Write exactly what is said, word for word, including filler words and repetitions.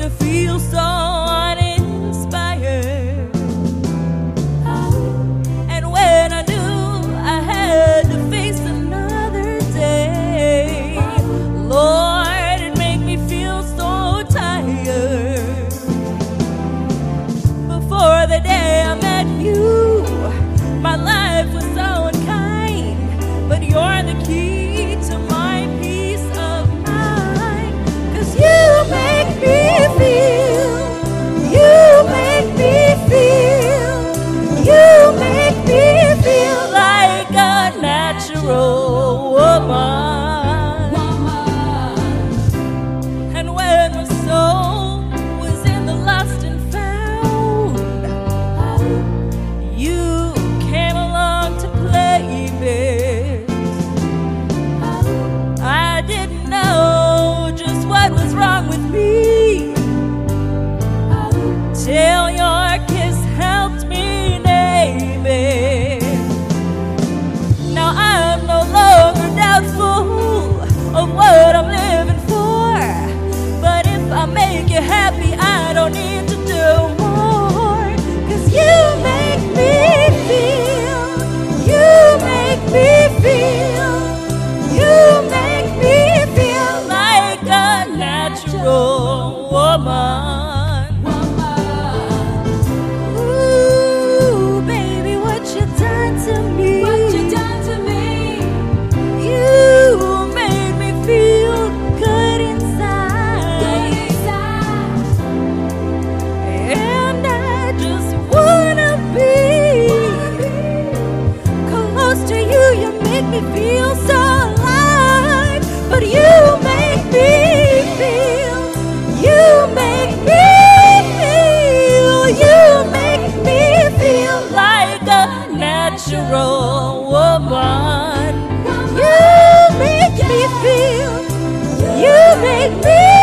to feel so uninspired. And when I knew I had to face another day, Lord, it made me feel so tired. Before the day I met you, my life was so unkind, but you're the key to my peace of mind. 'Cause you make me feel, you make me feel, you make me feel like a natural woman. And when my soul was in the lost and found, you came along to play it. I didn't know just what was wrong with me till your kiss helped me name it. Now I'm no longer doubtful of what I'm living for, but if I make you happy, I don't need to do more. 'Cause you make me feel, you make me feel, you make me feel like a natural woman. Ooh, baby, what you done to me? What you done to me? You made me feel good inside. Good inside. And I just wanna be close to you. You make me feel so alive. But you make me feel, you make me feel, you make me feel like a natural woman. You make me feel, you make me